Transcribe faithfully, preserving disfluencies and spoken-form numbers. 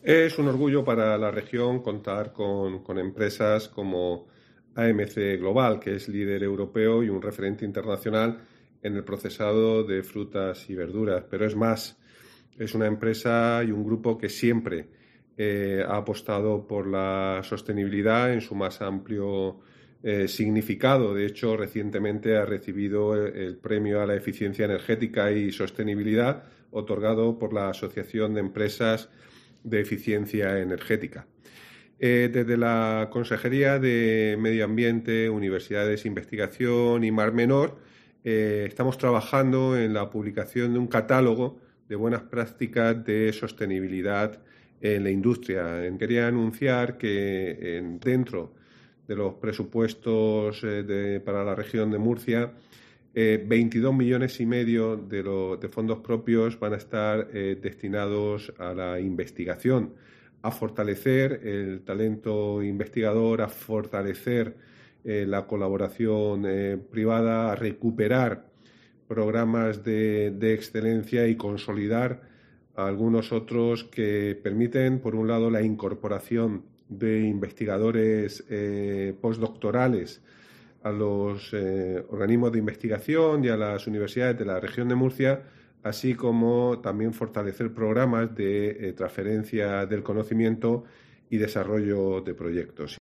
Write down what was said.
Es un orgullo para la región contar con, con empresas como A M C Global, que es líder europeo y un referente internacional en el procesado de frutas y verduras. Pero es más, es una empresa y un grupo que siempre eh, ha apostado por la sostenibilidad en su más amplio eh, significado. De hecho, recientemente ha recibido el, el premio a la eficiencia energética y sostenibilidad otorgado por la Asociación de Empresas de Eficiencia Energética. Eh, desde la Consejería de Medio Ambiente, Universidades, Investigación y Mar Menor, eh, estamos trabajando en la publicación de un catálogo de buenas prácticas de sostenibilidad en la industria. Quería anunciar que en, dentro de los presupuestos eh, de, para la región de Murcia, eh, veintidós millones y medio de, lo, de fondos propios van a estar eh, destinados a la investigación, a fortalecer el talento investigador, a fortalecer eh, la colaboración eh, privada, a recuperar programas de, de excelencia y consolidar algunos otros que permiten, por un lado, la incorporación de investigadores eh, postdoctorales a los eh, organismos de investigación y a las universidades de la región de Murcia, así como también fortalecer programas de eh, transferencia del conocimiento y desarrollo de proyectos.